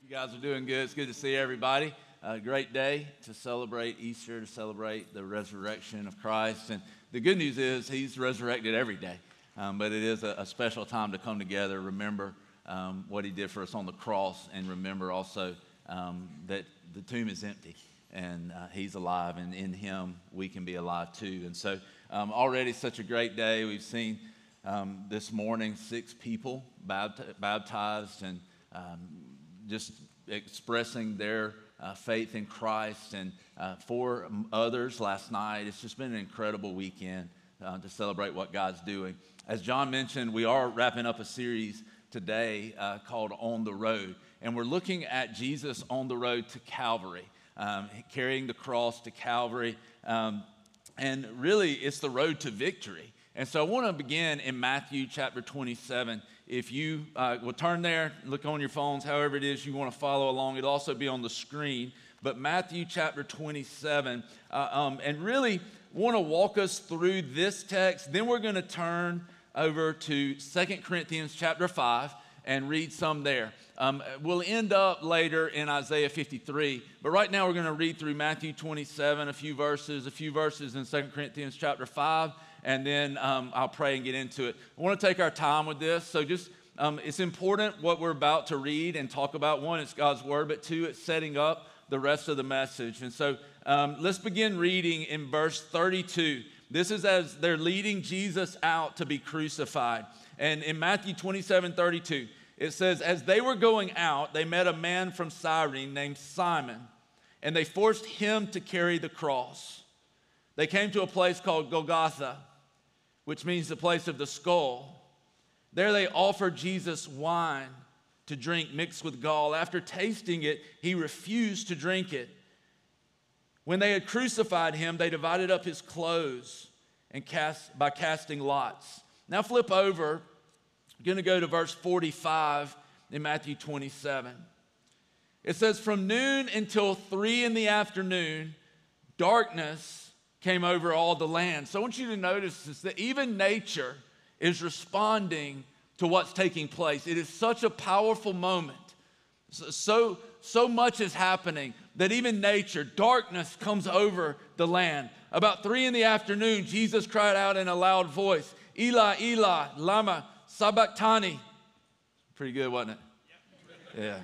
You guys are doing good. It's good to see everybody. A great day to celebrate Easter, to celebrate the resurrection of Christ. And the good news is he's resurrected every day. But it is a special time to come together, remember what he did for us on the cross, and remember also that the tomb is empty and he's alive, and in him we can be alive too. And so already such a great day. We've seen this morning 6 people baptized and just expressing their faith in Christ, and 4 others last night. It's just been an incredible weekend to celebrate what God's doing. As John mentioned, we are wrapping up a series today called On the Road, and we're looking at Jesus on the road to Calvary, carrying the cross to Calvary, and really it's the road to victory. And so I want to begin in Matthew chapter 27. If you will turn there, look on your phones, however it is you want to follow along. It'll also be on the screen. But Matthew chapter 27, and really want to walk us through this text. Then we're going to turn over to 2 Corinthians chapter 5 and read some there. We'll end up later in Isaiah 53. But right now we're going to read through Matthew 27, a few verses in 2 Corinthians chapter 5. And then I'll pray and get into it. I want to take our time with this. So just, it's important what we're about to read and talk about. 1, it's God's word, but 2, it's setting up the rest of the message. And so let's begin reading in verse 32. This is as they're leading Jesus out to be crucified. And in Matthew 27:32, it says, as they were going out, they met a man from Cyrene named Simon, and they forced him to carry the cross. They came to a place called Golgotha, which means the place of the skull. There they offered Jesus wine to drink mixed with gall. After tasting it, he refused to drink it. When they had crucified him, they divided up his clothes and by casting lots. Now flip over. I'm going to go to verse 45 in Matthew 27. It says, from noon until 3 in the afternoon, darkness came over all the land. So I want you to notice this, that even nature is responding to what's taking place. It is such a powerful moment. So much is happening that even nature, darkness comes over the land. About 3 in the afternoon, Jesus cried out in a loud voice, Eli, Eli, lama sabachthani. Pretty good, wasn't it? Yeah.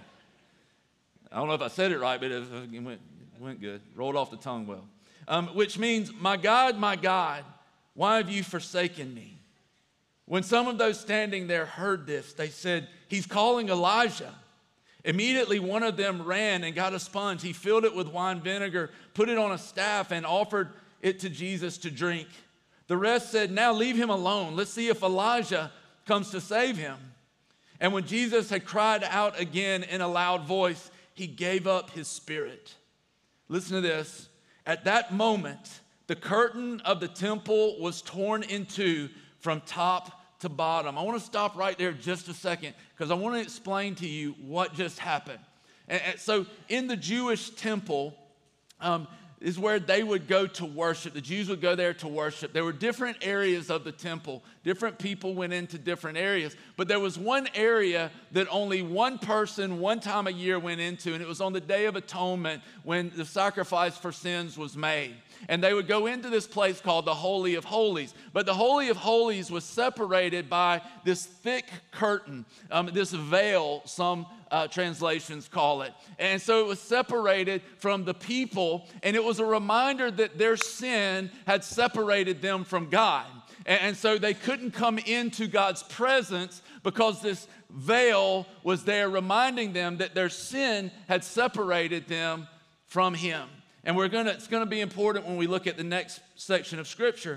I don't know if I said it right, but it went good. Rolled off the tongue well. Which means, my God, why have you forsaken me? When some of those standing there heard this, they said, he's calling Elijah. Immediately one of them ran and got a sponge. He filled it with wine vinegar, put it on a staff, and offered it to Jesus to drink. The rest said, now leave him alone. Let's see if Elijah comes to save him. And when Jesus had cried out again in a loud voice, he gave up his spirit. Listen to this. At that moment, the curtain of the temple was torn in two from top to bottom. I want to stop right there just a second because I want to explain to you what just happened. And so in the Jewish temple is where they would go to worship. The Jews would go there to worship. There were different areas of the temple. Different people went into different areas. But there was one area that only one person one time a year went into, and it was on the Day of Atonement when the sacrifice for sins was made. And they would go into this place called the Holy of Holies. But the Holy of Holies was separated by this thick curtain, this veil, some translations call it. And so it was separated from the people, and it was a reminder that their sin had separated them from God. And so they couldn't come into God's presence because this veil was there reminding them that their sin had separated them from Him. And it's going to be important when we look at the next section of Scripture.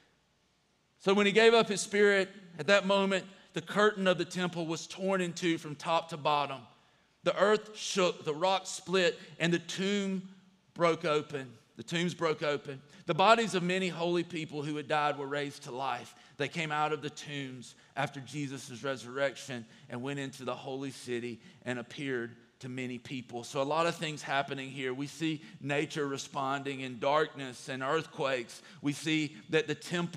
So when He gave up His Spirit, at that moment, the curtain of the temple was torn in two from top to bottom. The earth shook, the rocks split, and the tomb broke open. The tombs broke open. The bodies of many holy people who had died were raised to life. They came out of the tombs after Jesus' resurrection and went into the holy city and appeared to many people. So a lot of things happening here. We see nature responding in darkness and earthquakes. We see that the temple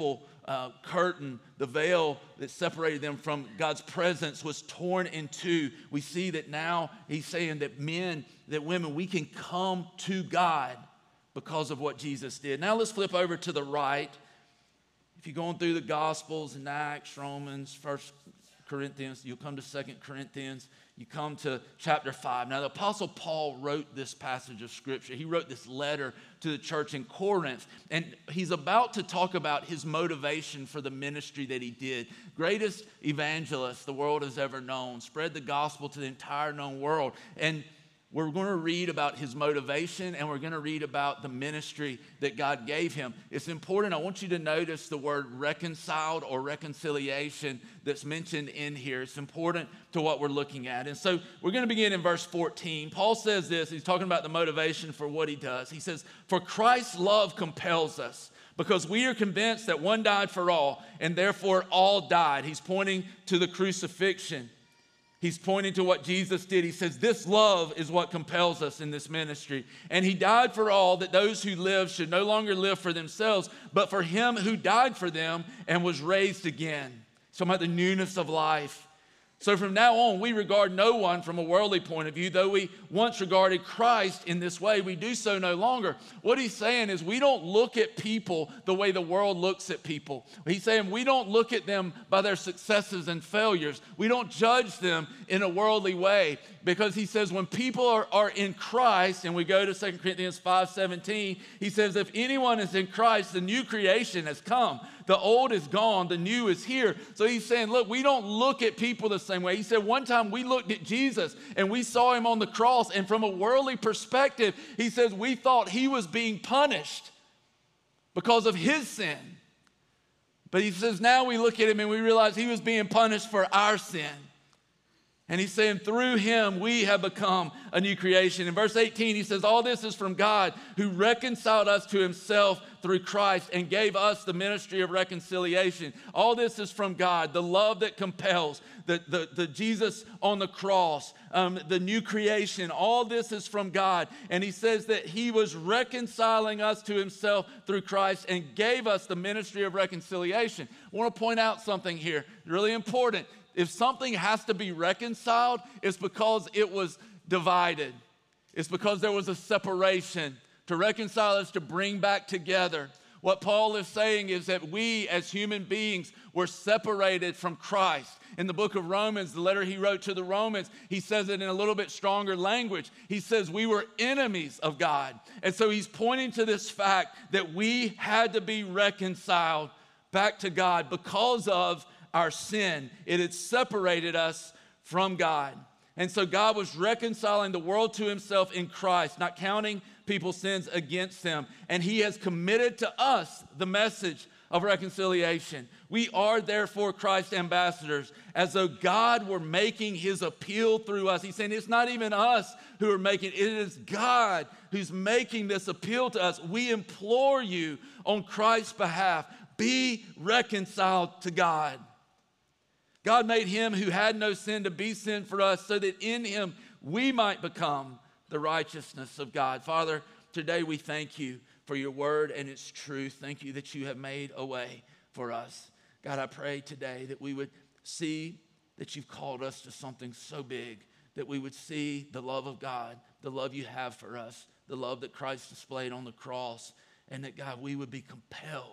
curtain, the veil that separated them from God's presence was torn in two. We see that now he's saying that men, that women, we can come to God because of what Jesus did. Now let's flip over to the right. If you're going through the Gospels and Acts, Romans, 1 Corinthians, you'll come to 2 Corinthians, you come to chapter 5. Now the Apostle Paul wrote this passage of Scripture. He wrote this letter to the church in Corinth, and he's about to talk about his motivation for the ministry that he did. Greatest evangelist the world has ever known, spread the gospel to the entire known world. And we're going to read about his motivation, and we're going to read about the ministry that God gave him. It's important. I want you to notice the word reconciled or reconciliation that's mentioned in here. It's important to what we're looking at. And so we're going to begin in verse 14. Paul says this. He's talking about the motivation for what he does. He says, "For Christ's love compels us, because we are convinced that one died for all, and therefore all died." He's pointing to the crucifixion. He's pointing to what Jesus did. He says, this love is what compels us in this ministry. And he died for all, that those who live should no longer live for themselves, but for him who died for them and was raised again. He's talking about the newness of life. So from now on, we regard no one from a worldly point of view. Though we once regarded Christ in this way, we do so no longer. What he's saying is we don't look at people the way the world looks at people. He's saying we don't look at them by their successes and failures. We don't judge them in a worldly way, because he says when people are in Christ, and we go to 2 Corinthians 5:17, he says if anyone is in Christ, the new creation has come. The old is gone, the new is here. So he's saying, look, we don't look at people the same way. He said one time we looked at Jesus and we saw him on the cross, and from a worldly perspective, he says we thought he was being punished because of his sin. But he says now we look at him and we realize he was being punished for our sin. And he's saying through him we have become a new creation. In verse 18 he says all this is from God, who reconciled us to himself through Christ and gave us the ministry of reconciliation. All this is from God, the love that compels, the Jesus on the cross, the new creation. All this is from God. And he says that he was reconciling us to himself through Christ and gave us the ministry of reconciliation. I want to point out something here, really important. If something has to be reconciled, it's because it was divided. It's because there was a separation. To reconcile is to bring back together. What Paul is saying is that we as human beings were separated from Christ. In the book of Romans, the letter he wrote to the Romans, he says it in a little bit stronger language. He says we were enemies of God. And so he's pointing to this fact that we had to be reconciled back to God because of our sin. It had separated us from God. And so God was reconciling the world to himself in Christ, not counting people's sins against them. And he has committed to us the message of reconciliation. We are therefore Christ's ambassadors, as though God were making his appeal through us. He's saying it's not even us who are making it. It is God who's making this appeal to us. We implore you on Christ's behalf, be reconciled to God. God made him who had no sin to be sin for us, so that in him we might become the righteousness of God. Father, today we thank you for your word and its truth. Thank you that you have made a way for us. God, I pray today that we would see that you've called us to something so big, that we would see the love of God, the love you have for us, the love that Christ displayed on the cross, and that, God, we would be compelled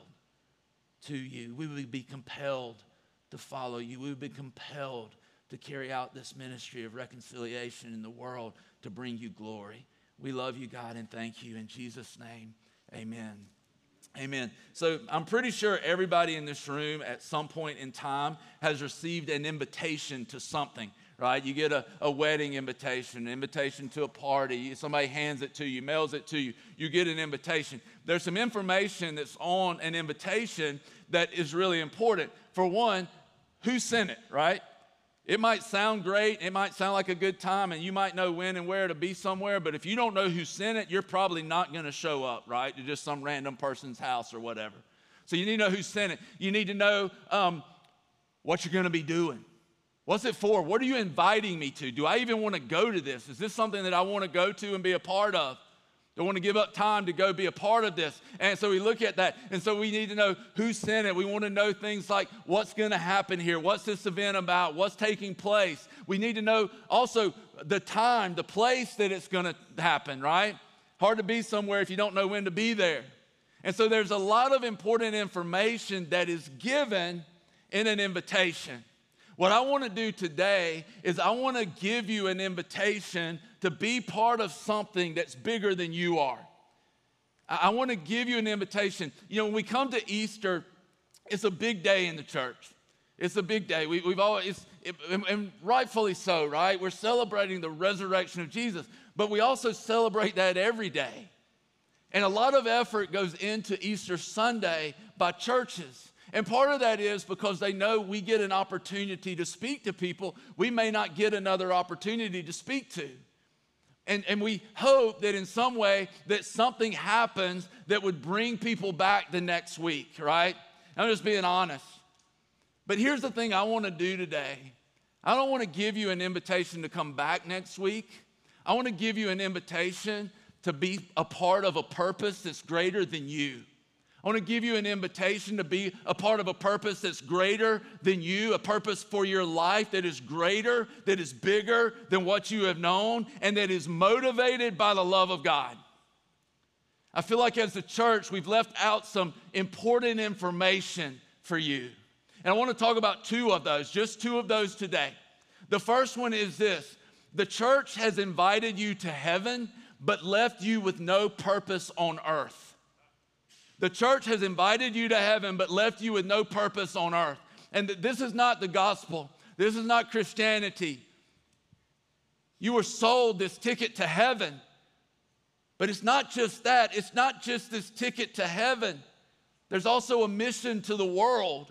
to you. We would be compelled to follow you. We would be compelled to carry out this ministry of reconciliation in the world to bring you glory. We love you, God, and thank you. In Jesus' name, amen. Amen. So I'm pretty sure everybody in this room at some point in time has received an invitation to something, right? You get a wedding invitation, an invitation to a party. Somebody hands it to you, mails it to you. You get an invitation. There's some information that's on an invitation that is really important. For one, who sent it, right? It might sound great. It might sound like a good time, and you might know when and where to be somewhere. But if you don't know who sent it, you're probably not going to show up, right, to just some random person's house or whatever. So you need to know who sent it. You need to know what you're going to be doing. What's it for? What are you inviting me to? Do I even want to go to this? Is this something that I want to go to and be a part of? Don't want to give up time to go be a part of this. And so we look at that. And so we need to know who sent it. We want to know things like what's going to happen here. What's this event about? What's taking place? We need to know also the time, the place that it's going to happen, right? Hard to be somewhere if you don't know when to be there. And so there's a lot of important information that is given in an invitation. What I want to do today is I want to give you an invitation to be part of something that's bigger than you are. I want to give you an invitation. You know, when we come to Easter, it's a big day in the church. It's a big day. We've always, and rightfully so, right? We're celebrating the resurrection of Jesus, but we also celebrate that every day. And a lot of effort goes into Easter Sunday by churches. And part of that is because they know we get an opportunity to speak to people we may not get another opportunity to speak to. And we hope that in some way that something happens that would bring people back the next week, right? I'm just being honest. But here's the thing I want to do today. I don't want to give you an invitation to come back next week. I want to give you an invitation to be a part of a purpose that's greater than you. I want to give you an invitation to be a part of a purpose that's greater than you, a purpose for your life that is greater, that is bigger than what you have known, and that is motivated by the love of God. I feel like as a church, we've left out some important information for you. And I want to talk about two of those, just two of those today. The first one is this: the church has invited you to heaven, but left you with no purpose on earth. The church has invited you to heaven, but left you with no purpose on earth. And this is not the gospel. This is not Christianity. You were sold this ticket to heaven. But it's not just that. It's not just this ticket to heaven. There's also a mission to the world.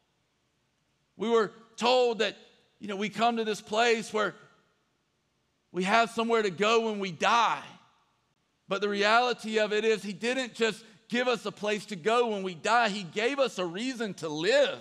We were told that, we come to this place where we have somewhere to go when we die. But the reality of it is he didn't just give us a place to go when we die. He gave us a reason to live,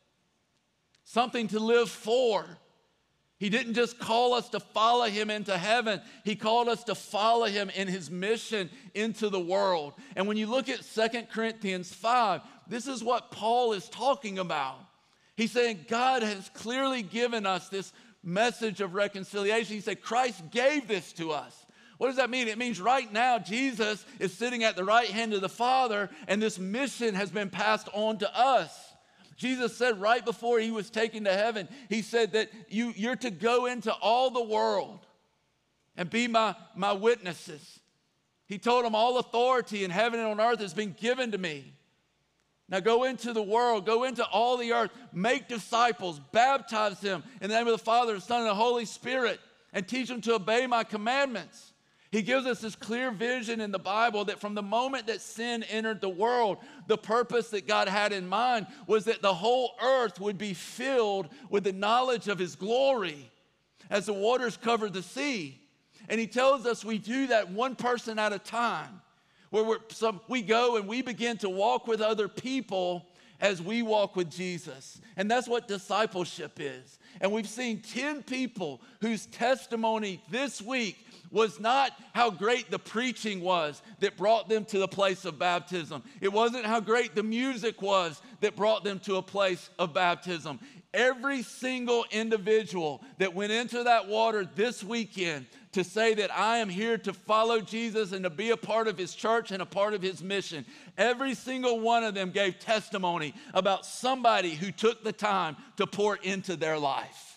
something to live for. He didn't just call us to follow him into heaven. He called us to follow him in his mission into the world. And when you look at 2 Corinthians 5, this is what Paul is talking about. He's saying God has clearly given us this message of reconciliation. He said Christ gave this to us. What does that mean? It means right now Jesus is sitting at the right hand of the Father, and this mission has been passed on to us. Jesus said right before he was taken to heaven, he said that you're to go into all the world and be my witnesses. He told them all authority in heaven and on earth has been given to me. Now go into the world, go into all the earth, make disciples, baptize them in the name of the Father, the Son, and the Holy Spirit, and teach them to obey my commandments. He gives us this clear vision in the Bible that from the moment that sin entered the world, the purpose that God had in mind was that the whole earth would be filled with the knowledge of his glory as the waters covered the sea. And he tells us we do that one person at a time, where we go and we begin to walk with other people as we walk with Jesus. And that's what discipleship is. And we've seen 10 people whose testimony this week was not how great the preaching was that brought them to the place of baptism. It wasn't how great the music was that brought them to a place of baptism. Every single individual that went into that water this weekend to say that I am here to follow Jesus and to be a part of his church and a part of his mission, every single one of them gave testimony about somebody who took the time to pour into their life.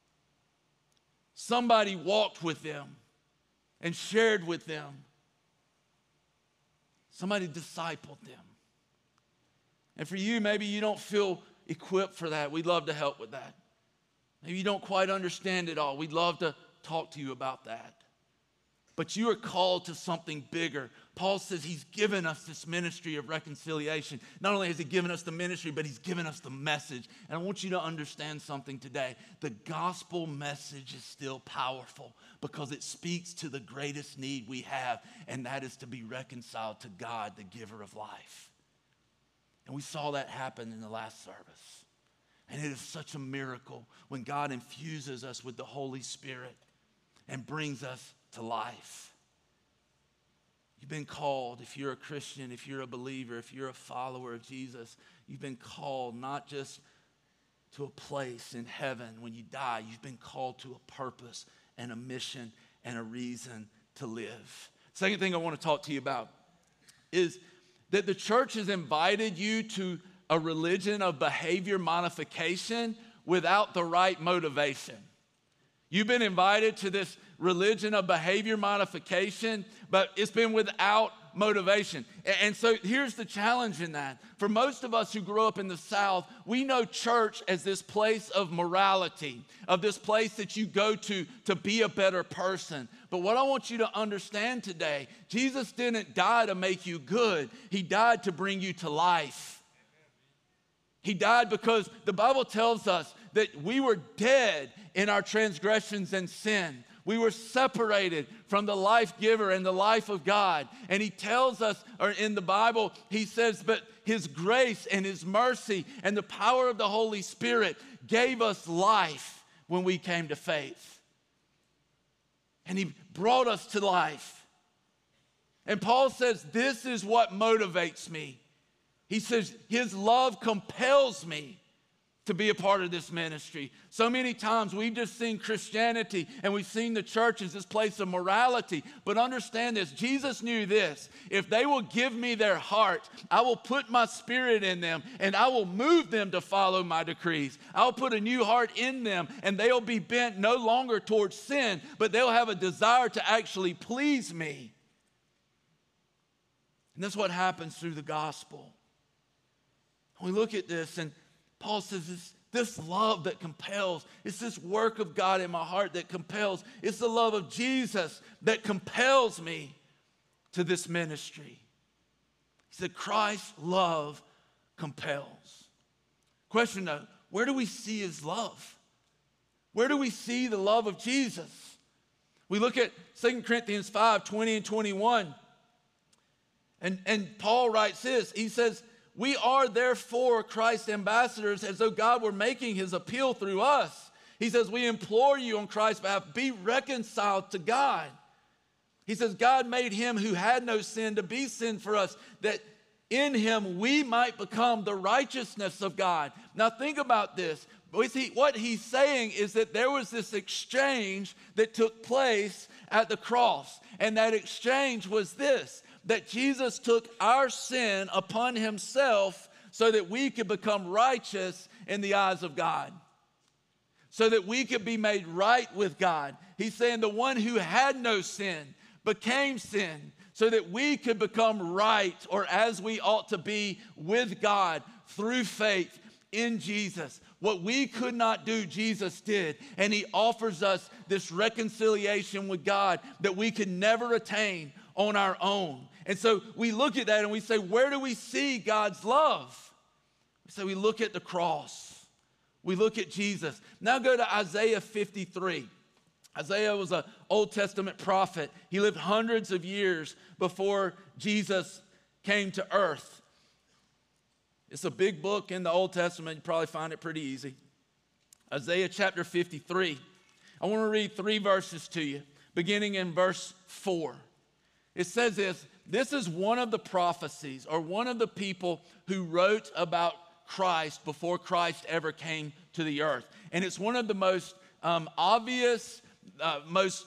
Somebody walked with them and shared with them. Somebody discipled them. And for you, maybe you don't feel equipped for that. We'd love to help with that. Maybe you don't quite understand it all. We'd love to talk to you about that. But you are called to something bigger. Paul says he's given us this ministry of reconciliation. Not only has he given us the ministry, but he's given us the message. And I want you to understand something today. The gospel message is still powerful because it speaks to the greatest need we have, and that is to be reconciled to God, the giver of life. And we saw that happen in the last service. And it is such a miracle when God infuses us with the Holy Spirit and brings us to life. You've been called, if you're a Christian, if you're a believer, if you're a follower of Jesus, you've been called not just to a place in heaven when you die. You've been called to a purpose and a mission and a reason to live. Second thing I want to talk to you about is that the church has invited you to a religion of behavior modification without the right motivation. You've been invited to this religion of behavior modification, but it's been without motivation. And so here's the challenge in that. For most of us who grew up in the South, we know church as this place of morality, of this place that you go to be a better person. But what I want you to understand today, Jesus didn't die to make you good. He died to bring you to life. He died because the Bible tells us that we were dead in our transgressions and sin. We were separated from the life giver and the life of God. And he tells us, or in the Bible, he says, but his grace and his mercy and the power of the Holy Spirit gave us life when we came to faith. And he brought us to life. And Paul says, this is what motivates me. He says, his love compels me to be a part of this ministry. So many times we've just seen Christianity and we've seen the church as this place of morality. But understand this, Jesus knew this. If they will give me their heart, I will put my spirit in them and I will move them to follow my decrees. I'll put a new heart in them and they'll be bent no longer towards sin, but they'll have a desire to actually please me. And that's what happens through the gospel. We look at this and Paul says this love that compels. It's this work of God in my heart that compels. It's the love of Jesus that compels me to this ministry. He said Christ's love compels. Question though, where do we see his love? Where do we see the love of Jesus? We look at 2 Corinthians 5, 20 and 21. And Paul writes this. He says, we are therefore Christ's ambassadors as though God were making his appeal through us. He says, we implore you on Christ's behalf, be reconciled to God. He says, God made him who had no sin to be sin for us, that in him we might become the righteousness of God. Now think about this. What he's saying is that there was this exchange that took place at the cross. And that exchange was this, that Jesus took our sin upon himself so that we could become righteous in the eyes of God. So that we could be made right with God. He's saying the one who had no sin became sin so that we could become right, or as we ought to be, with God through faith in Jesus. What we could not do, Jesus did. And he offers us this reconciliation with God that we could never attain on our own. And so we look at that and we say, where do we see God's love? So we look at the cross. We look at Jesus. Now go to Isaiah 53. Isaiah was an Old Testament prophet. He lived hundreds of years before Jesus came to earth. It's a big book in the Old Testament. You probably find it pretty easy. Isaiah chapter 53. I want to read 3 verses to you, beginning in verse 4. It says this is one of the prophecies, or one of the people who wrote about Christ before Christ ever came to the earth. And it's one of the most obvious, most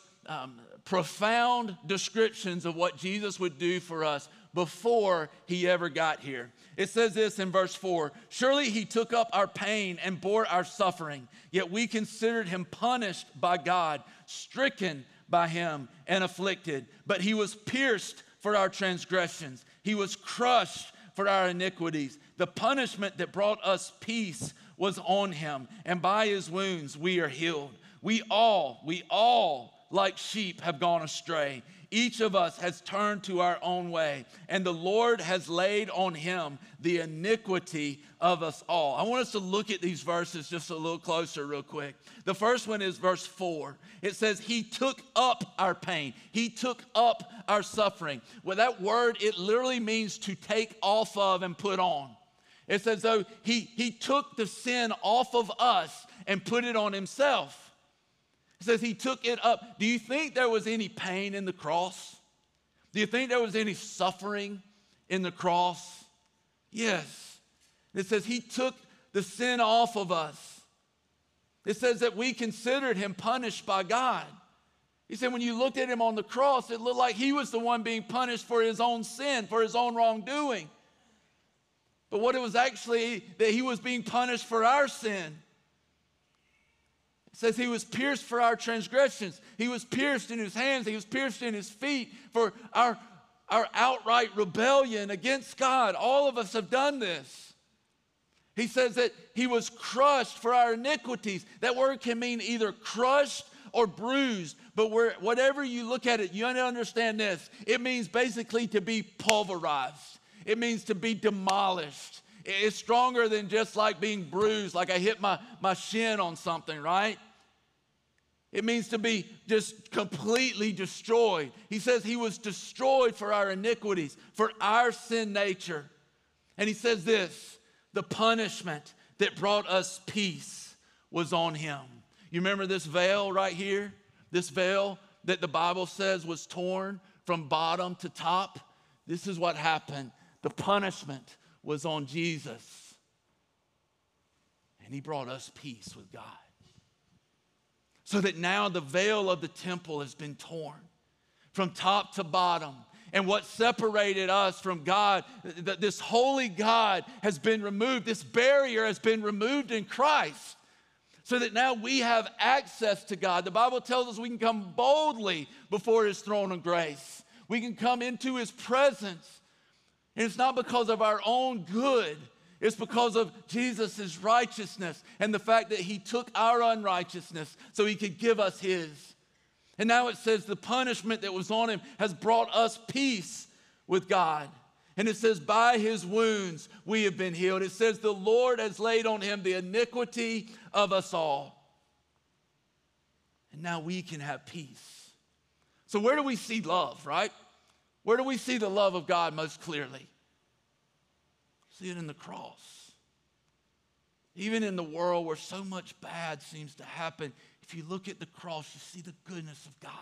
profound descriptions of what Jesus would do for us before he ever got here. It says this in verse 4, surely he took up our pain and bore our suffering, yet we considered him punished by God, stricken by him and afflicted. But he was pierced for our transgressions. He was crushed for our iniquities. The punishment that brought us peace was on him, and by his wounds we are healed. We all, like sheep, have gone astray. Each of us has turned to our own way, and the Lord has laid on him the iniquity of us all. I want us to look at these verses just a little closer real quick. The first one is verse 4. It says, he took up our pain. He took up our suffering. Well, that word, it literally means to take off of and put on. It's as though he took the sin off of us and put it on himself. It says he took it up. Do you think there was any pain in the cross? Do you think there was any suffering in the cross? Yes. It says he took the sin off of us. It says that we considered him punished by God. He said when you looked at him on the cross, it looked like he was the one being punished for his own sin, for his own wrongdoing. But what it was actually that he was being punished for our sin. It says he was pierced for our transgressions. He was pierced in his hands. He was pierced in his feet for our outright rebellion against God. All of us have done this. He says that he was crushed for our iniquities. That word can mean either crushed or bruised. But whatever you look at it, you understand this. It means basically to be pulverized. It means to be demolished. It's stronger than just like being bruised, like I hit my shin on something, right? It means to be just completely destroyed. He says he was destroyed for our iniquities, for our sin nature. And he says this, the punishment that brought us peace was on him. You remember this veil right here? This veil that the Bible says was torn from bottom to top? This is what happened. The punishment was on Jesus. And he brought us peace with God. So that now the veil of the temple has been torn from top to bottom. And what separated us from God, this holy God has been removed. This barrier has been removed in Christ. So that now we have access to God. The Bible tells us we can come boldly before his throne of grace. We can come into his presence. And it's not because of our own good. It's because of Jesus' righteousness and the fact that he took our unrighteousness so he could give us his. And now it says the punishment that was on him has brought us peace with God. And it says by his wounds we have been healed. It says the Lord has laid on him the iniquity of us all. And now we can have peace. So where do we see love, right? Where do we see the love of God most clearly? See it in the cross. Even in the world where so much bad seems to happen, if you look at the cross, you see the goodness of God.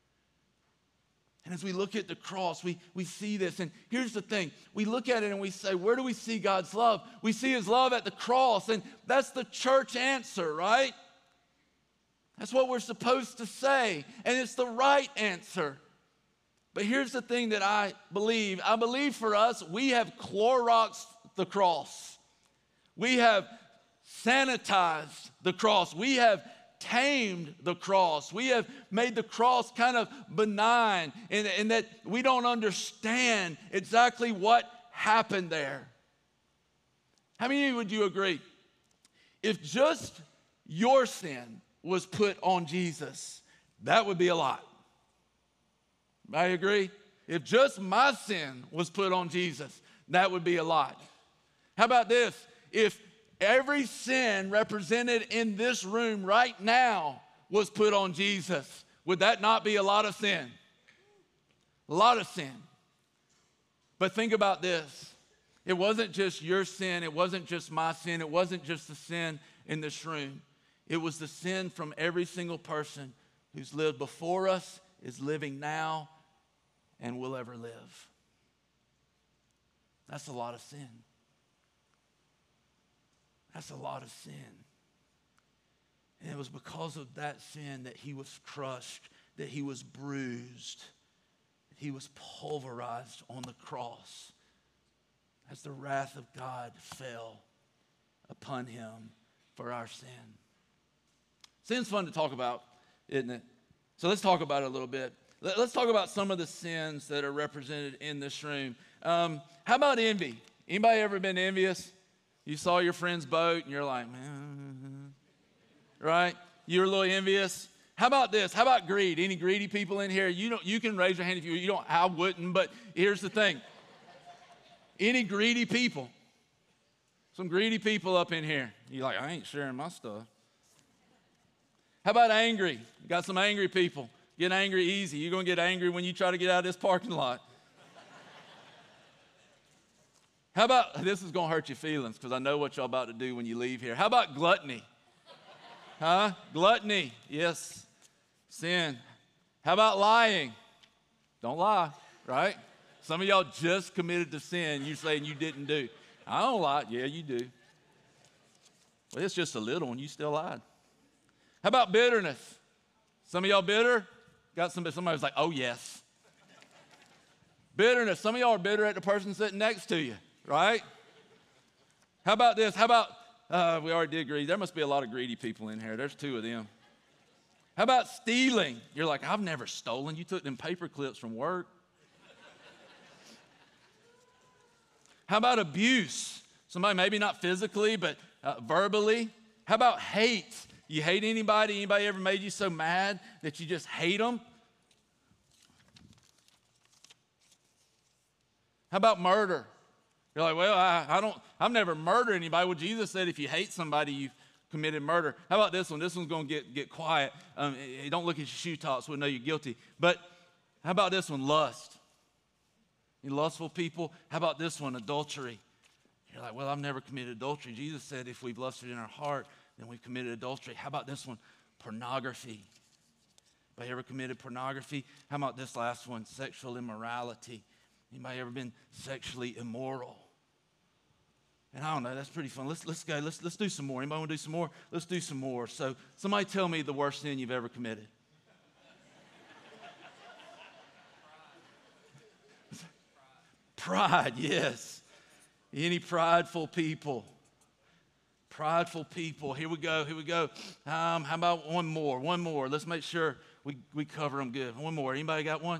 And as we look at the cross, we see this. And here's the thing. We look at it and we say, where do we see God's love? We see his love at the cross. And that's the church answer, right? That's what we're supposed to say. And it's the right answer. But here's the thing that I believe. I believe for us, we have Cloroxed the cross. We have sanitized the cross. We have tamed the cross. We have made the cross kind of benign in that we don't understand exactly what happened there. How many of you would you agree? If just your sin was put on Jesus, that would be a lot. I agree. If just my sin was put on Jesus, that would be a lot. How about this? If every sin represented in this room right now was put on Jesus, would that not be a lot of sin? A lot of sin. But think about this. It wasn't just your sin. It wasn't just my sin. It wasn't just the sin in this room. It was the sin from every single person who's lived before us, is living now, and will ever live. That's a lot of sin. That's a lot of sin. And it was because of that sin that he was crushed, that he was bruised, that he was pulverized on the cross as the wrath of God fell upon him for our sin. Sin's fun to talk about, isn't it? So let's talk about it a little bit. Let's talk about some of the sins that are represented in this room. How about envy? Anybody ever been envious? You saw your friend's boat and you're like, man, right? You're a little envious. How about this? How about greed? Any greedy people in here? You can raise your hand if you don't. I wouldn't, but here's the thing. Any greedy people? Some greedy people up in here. You're like, I ain't sharing my stuff. How about angry? You got some angry people. Get angry easy. You're going to get angry when you try to get out of this parking lot. How about, this is going to hurt your feelings because I know what y'all about to do when you leave here. How about gluttony? Huh? Gluttony. Yes. Sin. How about lying? Don't lie, right? Some of y'all just committed to sin you're saying you didn't do. I don't lie. Yeah, you do. Well, it's just a little one. You still lied. How about bitterness? Some of y'all bitter? Somebody's like, oh, yes. Bitterness. Some of y'all are bitter at the person sitting next to you, right? How about this? How about, we already did greed. There must be a lot of greedy people in here. There's 2 of them. How about stealing? You're like, I've never stolen. You took them paper clips from work. How about abuse? Somebody maybe not physically, but verbally. How about hate? You hate anybody? Anybody ever made you so mad that you just hate them? How about murder? You're like, well, I've never murdered anybody. Well, Jesus said if you hate somebody, you've committed murder. How about this one? This one's going to get quiet. Don't look at your shoe tops. We'll know you're guilty. But how about this one? Lust. You lustful people? How about this one? Adultery. You're like, well, I've never committed adultery. Jesus said if we've lusted in our heart, then we've committed adultery. How about this one? Pornography. Anybody ever committed pornography? How about this last one? Sexual immorality. Anybody ever been sexually immoral? And I don't know, that's pretty fun. Let's go. Let's do some more. Anybody want to do some more? Let's do some more. So somebody tell me the worst sin you've ever committed. Pride, yes. Any prideful people? Prideful people. Here we go. How about one more? Let's make sure we cover them good. One more. Anybody got one?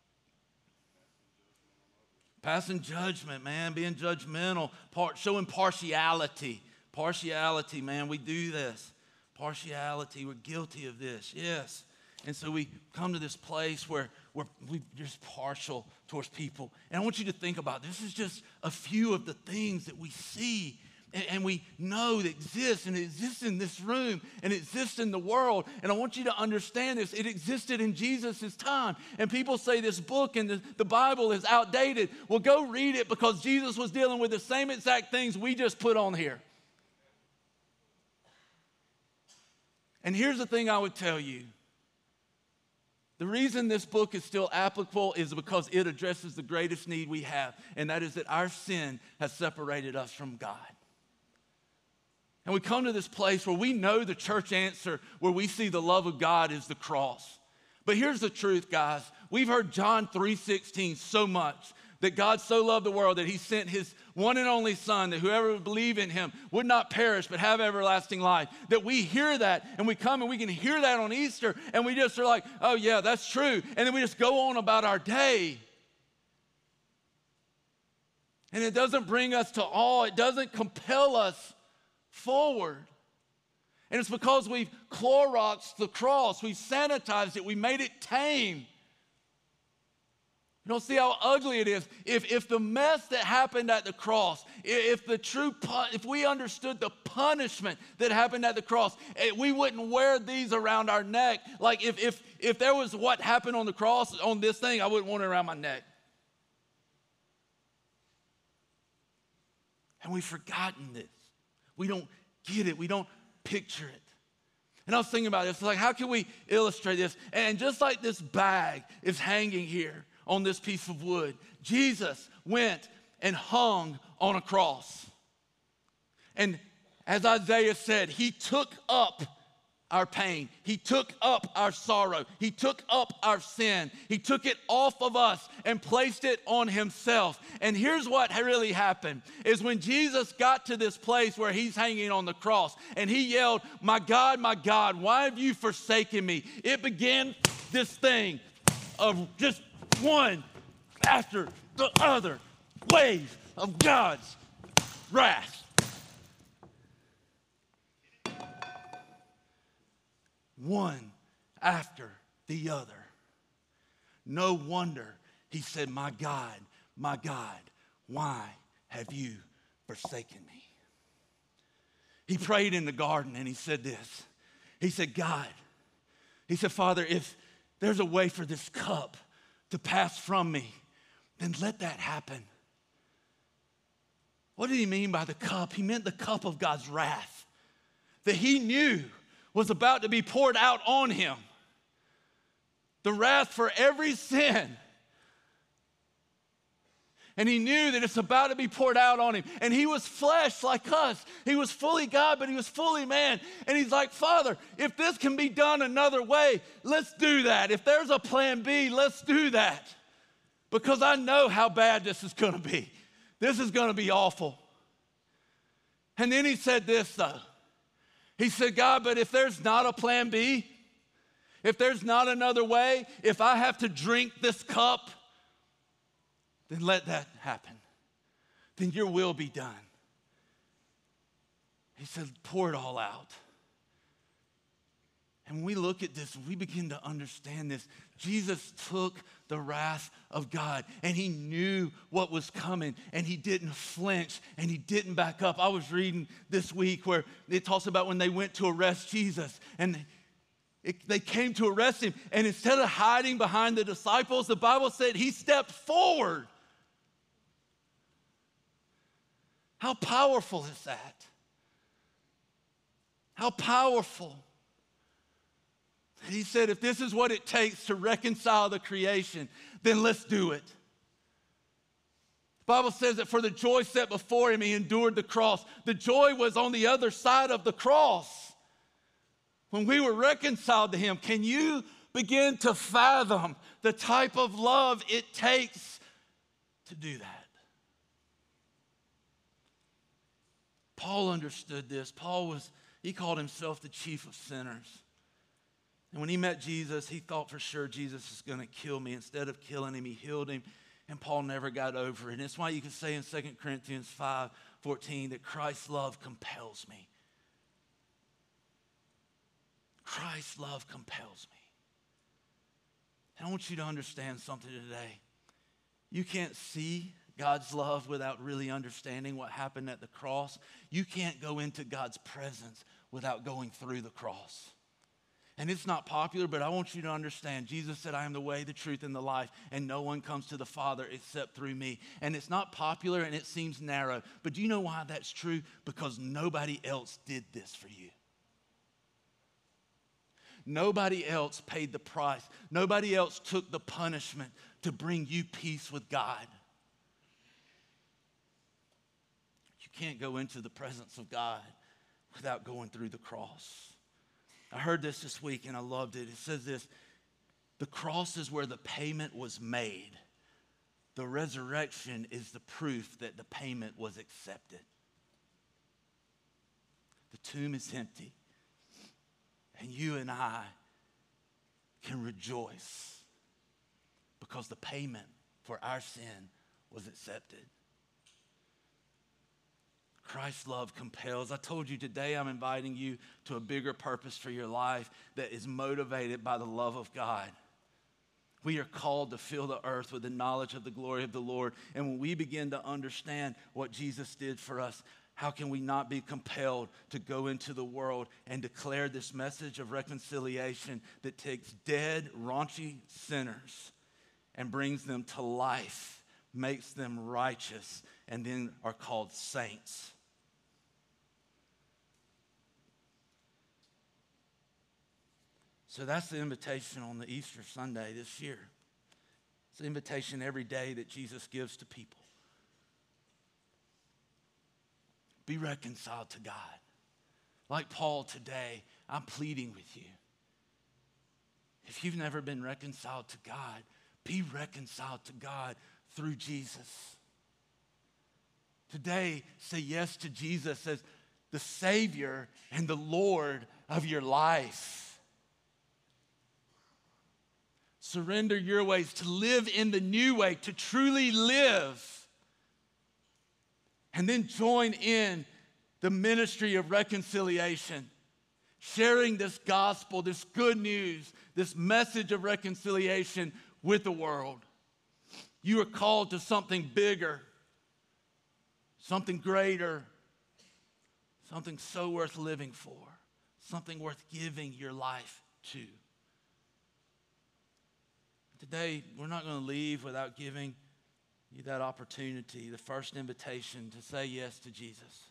Passing judgment, man, being judgmental, showing partiality. Partiality, man, we do this. Partiality, we're guilty of this, yes. And so we come to this place where we're just partial towards people. And I want you to think about this is just a few of the things that we see and we know that exists, and it exists in this room, and it exists in the world. And I want you to understand this. It existed in Jesus' time. And people say this book and the Bible is outdated. Well, go read it, because Jesus was dealing with the same exact things we just put on here. And here's the thing I would tell you. The reason this book is still applicable is because it addresses the greatest need we have, and that is that our sin has separated us from God. And we come to this place where we know the church answer, where we see the love of God is the cross. But here's the truth, guys. We've heard John 3:16 so much, that God so loved the world that he sent his one and only Son, that whoever would believe in him would not perish but have everlasting life. That we hear that, and we come and we can hear that on Easter, and we just are like, oh yeah, that's true. And then we just go on about our day. And it doesn't bring us to awe. It doesn't compel us forward. And it's because we've Cloroxed the cross. We've sanitized it. We made it tame. You don't see how ugly it is. If the mess that happened at the cross, if we understood the punishment that happened at the cross, we wouldn't wear these around our neck. Like if there was what happened on the cross on this thing, I wouldn't want it around my neck. And we've forgotten this. We don't get it. We don't picture it. And I was thinking about this. Like, how can we illustrate this? And just like this bag is hanging here on this piece of wood, Jesus went and hung on a cross. And as Isaiah said, he took up our pain. He took up our sorrow. He took up our sin. He took it off of us and placed it on himself. And here's what really happened, is when Jesus got to this place where he's hanging on the cross and he yelled, my God, why have you forsaken me? It began this thing of just one after the other wave of God's wrath. One after the other. No wonder he said, my God, why have you forsaken me? He prayed in the garden and he said this. He said, God, he said, Father, if there's a way for this cup to pass from me, then let that happen. What did he mean by the cup? He meant the cup of God's wrath that he knew was about to be poured out on him. The wrath for every sin And he knew that it's about to be poured out on him. And he was flesh like us. He was fully God, but he was fully man. And he's like, Father, if this can be done another way, let's do that. If there's a plan B, let's do that. Because I know how bad this is going to be. This is going to be awful. And then he said this, though. He said, God, but if there's not a plan B, if there's not another way, if I have to drink this cup, then let that happen. Then your will be done. He said, pour it all out. And when we look at this, we begin to understand this. Jesus took the wrath of God, and he knew what was coming, and he didn't flinch, and he didn't back up. I was reading this week where it talks about when they went to arrest Jesus, and they came to arrest him, and instead of hiding behind the disciples, the Bible said he stepped forward. How powerful is that? How powerful. He said, if this is what it takes to reconcile the creation, then let's do it. The Bible says that for the joy set before him, he endured the cross. The joy was on the other side of the cross. When we were reconciled to him, can you begin to fathom the type of love it takes to do that? Paul understood this. He called himself the chief of sinners. And when he met Jesus, he thought for sure Jesus is going to kill me. Instead of killing him, he healed him. And Paul never got over it. And it's why you can say in 2 Corinthians 5:14 that Christ's love compels me. Christ's love compels me. And I want you to understand something today. You can't see God's love without really understanding what happened at the cross. You can't go into God's presence without going through the cross. And it's not popular, but I want you to understand. Jesus said, I am the way, the truth, and the life, and no one comes to the Father except through me. And it's not popular and it seems narrow, but do you know why that's true? Because nobody else did this for you. Nobody else paid the price. Nobody else took the punishment to bring you peace with God. You can't go into the presence of God without going through the cross. I heard this week and I loved it. It says this, the cross is where the payment was made. The resurrection is the proof that the payment was accepted. The tomb is empty. And you and I can rejoice because the payment for our sin was accepted. Christ's love compels. I told you today I'm inviting you to a bigger purpose for your life that is motivated by the love of God. We are called to fill the earth with the knowledge of the glory of the Lord. And when we begin to understand what Jesus did for us, how can we not be compelled to go into the world and declare this message of reconciliation that takes dead, raunchy sinners and brings them to life, makes them righteous, and then are called saints? So that's the invitation on the Easter Sunday this year. It's the invitation every day that Jesus gives to people. Be reconciled to God. Like Paul today, I'm pleading with you. If you've never been reconciled to God, be reconciled to God through Jesus. Today, say yes to Jesus as the Savior and the Lord of your life. Surrender your ways to live in the new way, to truly live. And then join in the ministry of reconciliation, sharing this gospel, this good news, this message of reconciliation with the world. You are called to something bigger, something greater, something so worth living for, something worth giving your life to. Today, we're not going to leave without giving you that opportunity, the first invitation to say yes to Jesus.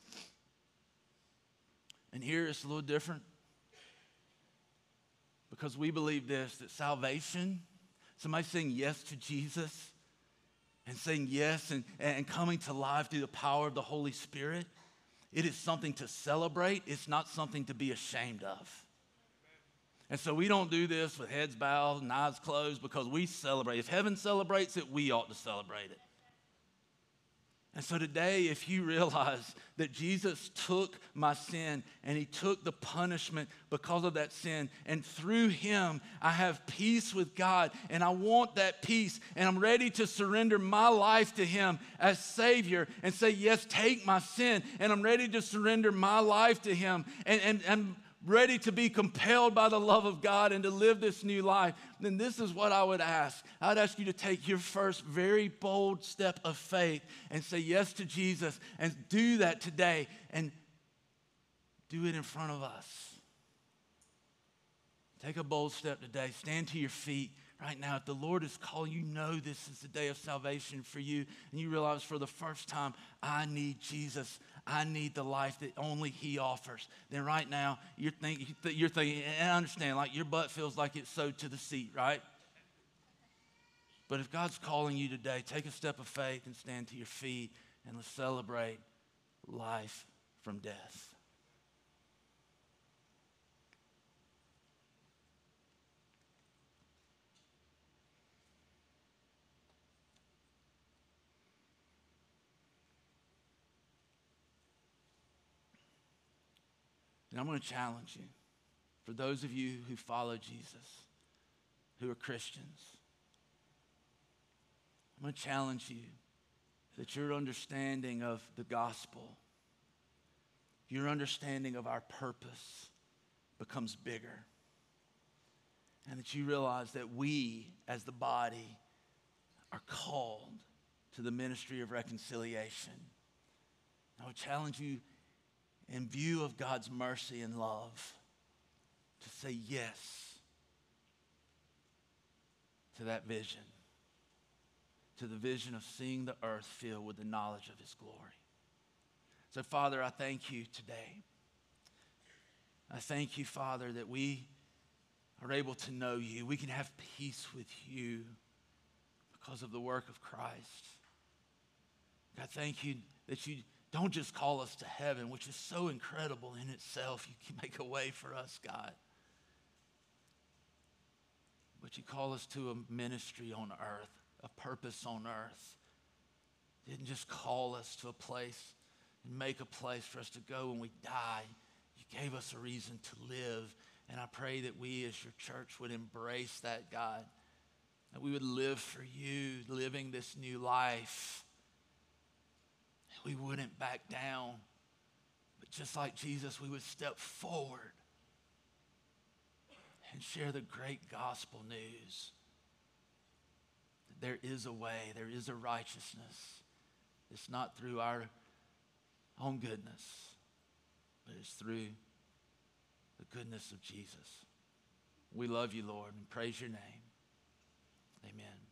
And here it's a little different because we believe this, that salvation, somebody saying yes to Jesus and saying yes and coming to life through the power of the Holy Spirit, it is something to celebrate. It's not something to be ashamed of. And so we don't do this with heads bowed and eyes closed because we celebrate. If heaven celebrates it, we ought to celebrate it. And so today, if you realize that Jesus took my sin and he took the punishment because of that sin, and through him I have peace with God, and I want that peace, and I'm ready to surrender my life to him as Savior and say, yes, take my sin, and I'm ready to surrender my life to him, and I'm ready to be compelled by the love of God and to live this new life, then this is what I would ask. I would ask you to take your first very bold step of faith and say yes to Jesus, and do that today, and do it in front of us. Take a bold step today. Stand to your feet right now. If the Lord is calling, you know this is the day of salvation for you, and you realize for the first time, I need Jesus. I need the life that only he offers. Then right now, you're thinking, and I understand, like your butt feels like it's sewed to the seat, right? But if God's calling you today, take a step of faith and stand to your feet, and let's celebrate life from death. And I'm going to challenge you, for those of you who follow Jesus, who are Christians, I'm going to challenge you that your understanding of the gospel, your understanding of our purpose becomes bigger. And that you realize that we, as the body, are called to the ministry of reconciliation. I would challenge you, in view of God's mercy and love, to say yes to that vision, to the vision of seeing the earth filled with the knowledge of his glory. So, Father, I thank you today. I thank you, Father, that we are able to know you. We can have peace with you because of the work of Christ. God, thank you that you don't just call us to heaven, which is so incredible in itself. You can make a way for us, God. But you call us to a ministry on earth, a purpose on earth. You didn't just call us to a place and make a place for us to go when we die. You gave us a reason to live. And I pray that we as your church would embrace that, God. That we would live for you, living this new life. We wouldn't back down, but just like Jesus, we would step forward and share the great gospel news that there is a way, there is a righteousness. It's not through our own goodness, but it's through the goodness of Jesus. We love you, Lord, and praise your name. Amen.